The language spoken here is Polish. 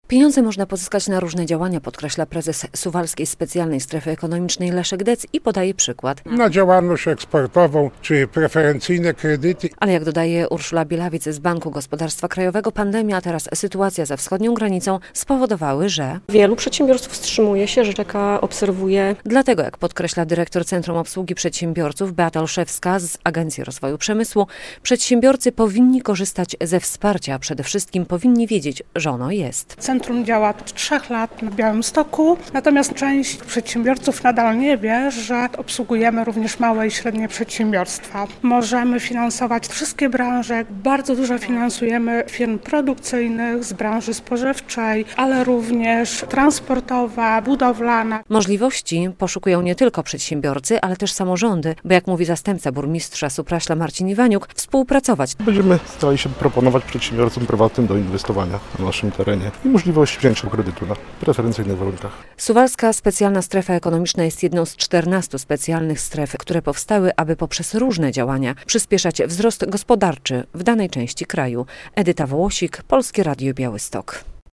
Pieniądze można pozyskać na różne działania, podkreśla prezes Suwalskiej Specjalnej Strefy Ekonomicznej Leszek Dec i podaje przykład. Na działalność eksportową czy preferencyjne kredyty. Ale jak dodaje Urszula Bielawiec z Banku Gospodarstwa Krajowego, pandemia, a teraz sytuacja za wschodnią granicą spowodowały, że wielu przedsiębiorców wstrzymuje się, że czeka, obserwuje. Dlatego, jak podkreśla dyrektor Centrum Obsługi Przedsiębiorców Beata Olszewska z Agencji Rozwoju Przemysłu, przedsiębiorcy powinni korzystać ze wsparcia, a przede wszystkim powinni wiedzieć, że ono jest. Centrum działa od 3 lat na Białymstoku, natomiast część przedsiębiorców nadal nie wie, że obsługujemy również małe i średnie przedsiębiorstwa. Możemy finansować wszystkie branże, bardzo dużo finansujemy firm produkcyjnych z branży spożywczej, ale również transportowa, budowlana. Możliwości poszukują nie tylko przedsiębiorcy, ale też samorządy, bo jak mówi zastępca burmistrza Supraśla Marcin Iwaniuk, współpracować. Będziemy starali się proponować przedsiębiorcom prywatnym do inwestowania na naszym terenie i możliwość wzięcia kredytu na preferencyjnych warunkach. Suwalska Specjalna Strefa Ekonomiczna jest jedną z 14 specjalnych stref, które powstały, aby poprzez różne działania przyspieszać wzrost gospodarczy w danej części kraju. Edyta Wołosik, Polskie Radio Białystok.